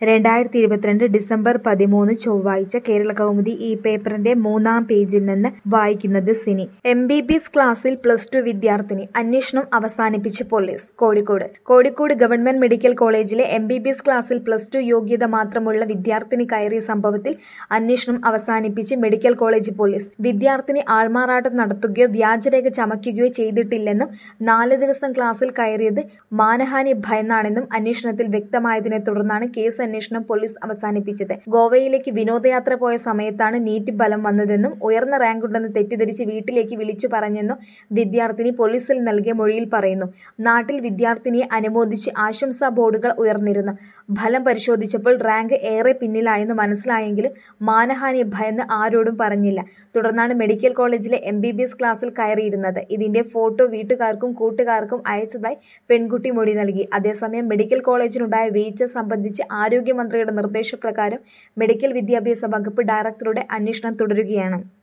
2022 December 13 ചൊവ്വാഴ്ച കേരളകൗമുദി ഈ പേപ്പറിന്റെ 3-ാം പേജിൽ നിന്ന് വായിക്കുന്നത് സിനി. MBBS ക്ലാസിൽ +2 വിദ്യാർത്ഥിനി അന്വേഷണം അവസാനിപ്പിച്ച് പോലീസ്. കോഴിക്കോട് ഗവൺമെന്റ് മെഡിക്കൽ കോളേജിലെ MBBS ക്ലാസിൽ +2 യോഗ്യത മാത്രമുള്ള വിദ്യാർത്ഥിനി കയറിയ സംഭവത്തിൽ അന്വേഷണം അവസാനിപ്പിച്ച് മെഡിക്കൽ കോളേജ് പോലീസ്. വിദ്യാർത്ഥിനി ആൾമാറാട്ടം നടത്തുകയോ വ്യാജരേഖ ചമയ്ക്കുകയോ ചെയ്തിട്ടില്ലെന്നും 4 ദിവസം ക്ലാസിൽ കയറിയത് മാനഹാനി ഭയന്നാണെന്നും അന്വേഷണത്തിൽ വ്യക്തമായതിനെ തുടർന്നാണ് കേസ് അന്വേഷണം പോലീസ് അവസാനിപ്പിച്ചത്. ഗോവയിലേക്ക് വിനോദയാത്ര പോയ സമയത്താണ് നീറ്റ് ഫലം വന്നതെന്നും ഉയർന്ന റാങ്കുണ്ടെന്ന് തെറ്റിദ്ധരിച്ച് വീട്ടിലേക്ക് വിളിച്ചു പറഞ്ഞെന്നും വിദ്യാർത്ഥിനി പോലീസിൽ നൽകിയ മൊഴിയിൽ പറയുന്നു. നാട്ടിൽ വിദ്യാർത്ഥിനിയെ അനുമോദിച്ച് ആശംസാ ബോർഡുകൾ ഉയർന്നിരുന്നു. ഫലം പരിശോധിച്ചപ്പോൾ റാങ്ക് ഏറെ പിന്നിലായെന്ന് മനസ്സിലായെങ്കിലും മാനഹാനി ഭയന്ന് ആരോടും പറഞ്ഞില്ല. തുടർന്നാണ് മെഡിക്കൽ കോളേജിലെ MBBS ക്ലാസിൽ കയറിയിരുന്നത്. ഇതിന്റെ ഫോട്ടോ വീട്ടുകാർക്കും കൂട്ടുകാർക്കും അയച്ചതായി പെൺകുട്ടി മൊഴി നൽകി. അതേസമയം മെഡിക്കൽ കോളേജിനുണ്ടായ വീഴ്ച സംബന്ധിച്ച് ആരോഗ്യമന്ത്രിയുടെ നിർദ്ദേശപ്രകാരം മെഡിക്കൽ വിദ്യാഭ്യാസ വകുപ്പ് ഡയറക്ടറുടെ അന്വേഷണം തുടരുകയാണ്.